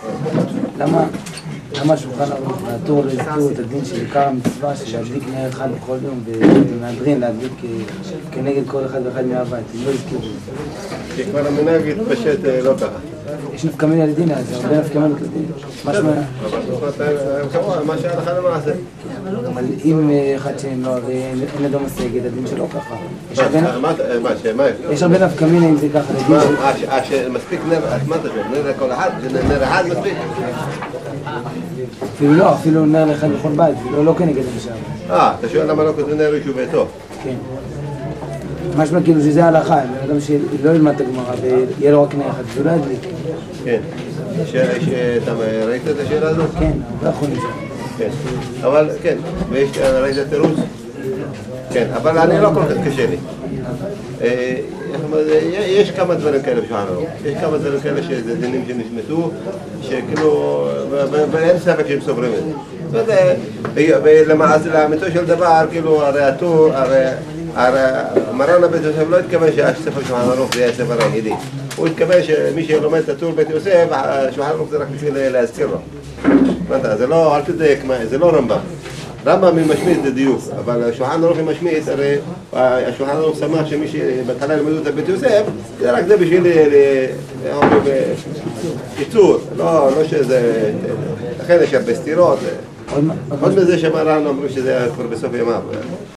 למה שולחן ערוך והתור הזכירו את הדין של עיקר המצווה של להדליק נר אחד בכל יום ומהדרין להדליק כנגד כל אחד ואחד מהבית, הם לא הזכירו את זה. כי כבר המנהג התפשט לא ככה. יש נפקא מינה לדין, זה הרבה נפקא מינות לדין. אבל מה שהלכה למעשה. אבל אם אחד שאין לו, אין לדו מסגד, הדין שלו ככה. יש הרבה נפקא מינה אם זה ככה לדין שלו. מספיק נר, מה אתה שואל? נר לכל אחד? נר אחד מספיק? אפילו לא, אפילו נר לאחד בכל בית, לא כנגד המשאב. אתה שואל למה לא כתוב נר יישוב ביתו? כן. משמע כאילו שזה ההלכה, אדם שלא ילמד את הגמרא ויהיה לו רק נר אחד, זה לא ידליק. כן. אתה ראית את השאלה הזאת? כן, לא יכול לזה. כן, אבל כן, ראית את התירוץ? כן, אבל אני לא כל כך קשה לי. יש כמה דברים כאלה בשולחן ערוך. יש כמה דברים כאלה שזה דינים שנשמטו, שכאילו, ואין ספק שהם סוברים את זה. ולמעשה, לאמיתו של דבר, כאילו, הרי הטור, הרי מרן הבית יוסף לא התכוון שהספר שולחן ערוך זה יהיה ספר היחידי. הוא התכוון שמי שלומד את הטור בית יוסף, שולחן ערוך זה רק בשביל להזכיר לו. זה לא, אל תדייק, זה לא רמב"ם. רמב"ם משמיט זה דיוק, אבל שולחן ערוך משמיט, הרי השולחן ערוך שמח שמי שבהתחלה למדו את בית יוסף, זה רק זה בשביל קיצור, לא שזה, לכן יש הרבה סתירות. עוד מזה שמרן אמרו שזה היה כבר בסוף ימיו.